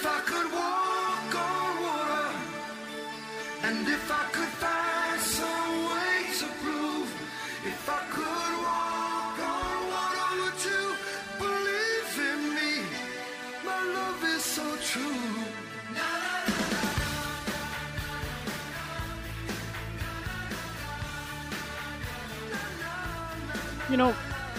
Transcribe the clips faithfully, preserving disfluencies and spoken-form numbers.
if I could walk on water, and if I could find some way to prove, if I could walk on water, would you believe in me? My love is so true. You know,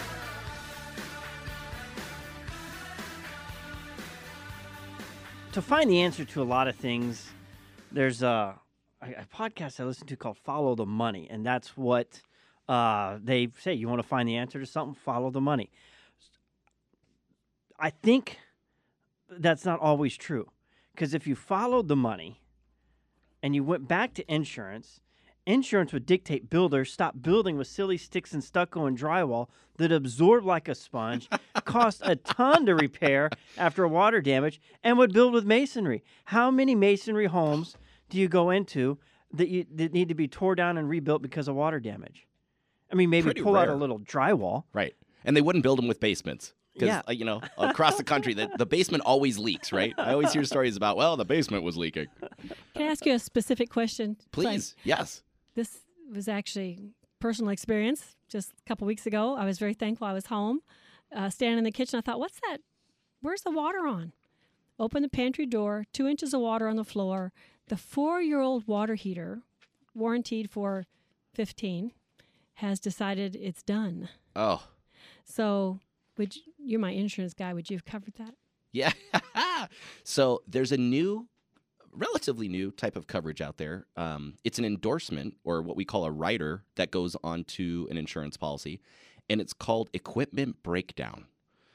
to find the answer to a lot of things, there's a, a podcast I listen to called Follow the Money, and that's what uh, they say. You want to find the answer to something, follow the money. I think that's not always true, because if you followed the money and you went back to insurance, insurance would dictate builders stop building with silly sticks and stucco and drywall that absorb like a sponge, cost a ton to repair after water damage, and would build with masonry. How many masonry homes do you go into that, you, that need to be tore down and rebuilt because of water damage? I mean, maybe Pretty pull out rare. a little drywall. Right. And they wouldn't build them with basements. Because, Yeah. uh, you know, across the country, the, the basement always leaks, right? I always hear stories about, well, the basement was leaking. Can I ask you a specific question? Please. Yes. This was actually personal experience. Just a couple weeks ago, I was very thankful I was home, uh, standing in the kitchen. I thought, what's that? Where's the water on? Open the pantry door, two inches of water on the floor. The four-year-old water heater, warranted for fifteen, has decided it's done. Oh. So would you, you're my insurance guy. Would you have covered that? Yeah. So there's a new, relatively new type of coverage out there. Um, it's an endorsement, or what we call a rider, that goes onto an insurance policy, and it's called equipment breakdown.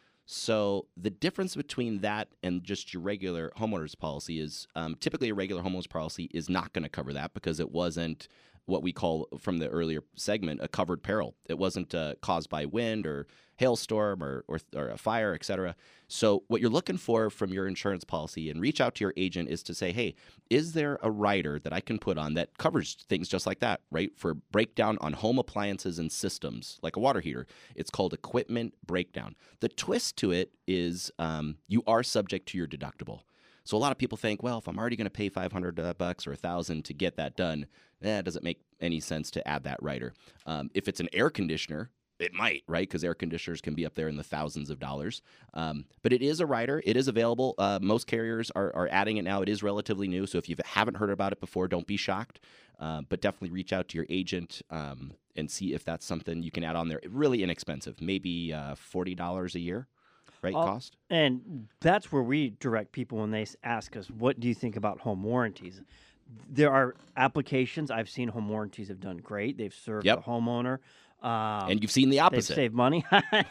So the difference between that and just your regular homeowner's policy is um, typically a regular homeowner's policy is not going to cover that because it wasn't what we call, from the earlier segment, a covered peril. It wasn't uh, caused by wind or hailstorm or, or, or a fire, et cetera. So what you're looking for from your insurance policy, and reach out to your agent, is to say, hey, is there a rider that I can put on that covers things just like that, right? For breakdown on home appliances and systems, like a water heater. It's called equipment breakdown. The twist to it is um, you are subject to your deductible. So a lot of people think, well, if I'm already going to pay five hundred bucks or one thousand to get that done, eh, it doesn't make any sense to add that rider. Um, if it's an air conditioner, it might, right? Because air conditioners can be up there in the thousands of dollars. Um, but it is a rider. It is available. Uh, most carriers are, are adding it now. It is relatively new. So if you haven't heard about it before, don't be shocked. Uh, but definitely reach out to your agent um, and see if that's something you can add on there. Really inexpensive, maybe uh, forty dollars a year, right? All- Cost. And that's where we direct people when they s- ask us, what do you think about home warranties? There are applications. I've seen home warranties have done great. They've served Yep. the homeowner. Um, And you've seen the they've opposite. saved money.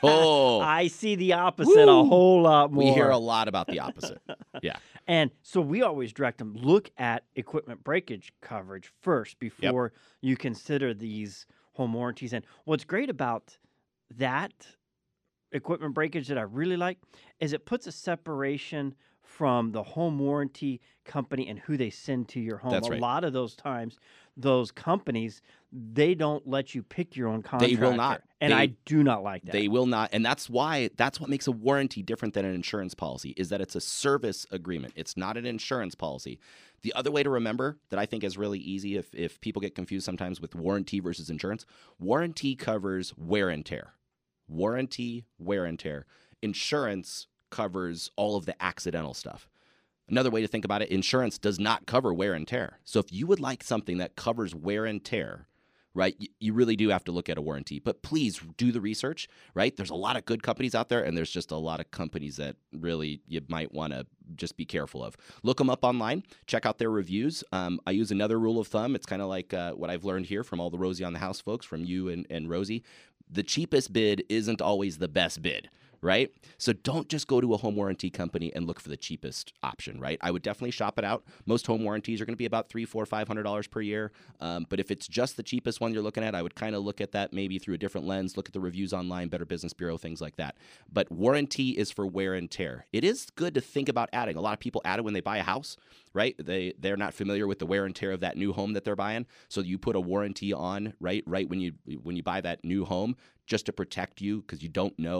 Oh. I see the opposite a Woo. whole lot more. We hear a lot about the opposite. Yeah. And so we always direct them, look at equipment breakage coverage first before you consider these home warranties. And what's great about that equipment breakage that I really like is it puts a separation from the home warranty company and who they send to your home. That's a right. lot of those times, those companies, they don't let you pick your own contractor. They will not. And They- I do not like that. They will not. And that's why, that's what makes a warranty different than an insurance policy, is that it's a service agreement. It's not an insurance policy. The other way to remember that I think is really easy if, if people get confused sometimes with warranty versus insurance, warranty covers wear and tear. Warranty, wear and tear. Insurance covers all of the accidental stuff. Another way to think about it, insurance does not cover wear and tear. So if you would like something that covers wear and tear, right, you, you really do have to look at a warranty. But please do the research, right? There's a lot of good companies out there, and there's just a lot of companies that really you might want to just be careful of. Look them up online. Check out their reviews. Um, I use another rule of thumb. It's kind of like uh, what I've learned here from all the Rosie on the House folks, from you and, and Rosie. The cheapest bid isn't always the best bid. Right? So don't just go to a home warranty company and look for the cheapest option, right? I would definitely shop it out. Most home warranties are going to be about three, four, five hundred dollars per year. Um, but if it's just the cheapest one you're looking at, I would kind of look at that maybe through a different lens. Look at the reviews online, Better Business Bureau, things like that. But warranty is for wear and tear. It is good to think about adding. A lot of people add it when they buy a house, right? They they're not familiar with the wear and tear of that new home that they're buying, so you put a warranty on, right? Right when you when you buy that new home, just to protect you, because you don't know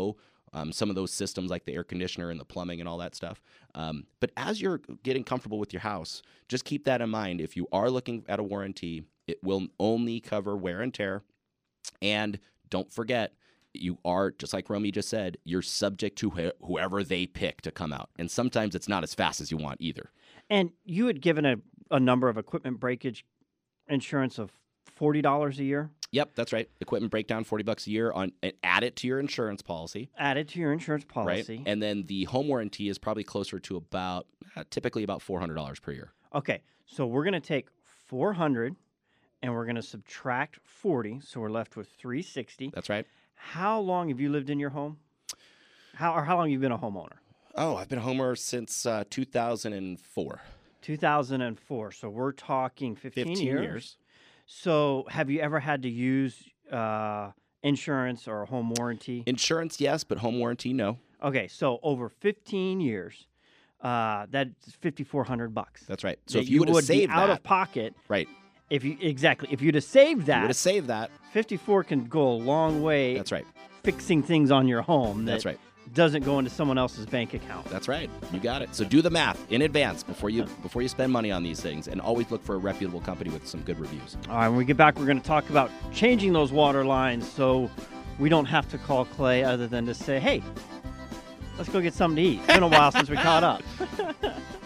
um, some of those systems like the air conditioner and the plumbing and all that stuff. Um, but as you're getting comfortable with your house, just keep that in mind. If you are looking at a warranty, it will only cover wear and tear. And don't forget, you are, just like Romy just said, you're subject to wh- whoever they pick to come out. And sometimes it's not as fast as you want either. And you had given a, a number of equipment breakage insurance of forty dollars a year. Yep, that's right. Equipment breakdown, forty bucks a year on, and add it to your insurance policy. Added to your insurance policy. Right. And then the home warranty is probably closer to about, uh, typically about four hundred dollars per year. Okay, so we're going to take four hundred and we're going to subtract forty, so we're left with three hundred sixty dollars. That's right. How long have you lived in your home? How or how long have you been a homeowner? Oh, I've been a homeowner since uh, two thousand four. two thousand four. So we're talking fifteen, fifteen years. years. So have you ever had to use uh, insurance or a home warranty? Insurance, yes, but home warranty, no. Okay, so over fifteen years, uh, that's fifty-four hundred bucks. That's right. So that if you would have would be saved out that, of pocket, right? if you exactly if you'd have saved You that, would have saved that. fifty-four can go a long way. That's right. Fixing things on your home. That That's right. Doesn't go into someone else's bank account. That's right. You got it. So do the math in advance before you before you spend money on these things, and always look for a reputable company with some good reviews. All right, when we get back, we're going to talk about changing those water lines so we don't have to call Clay other than to say, hey, let's go get something to eat. It's been a while since we caught up.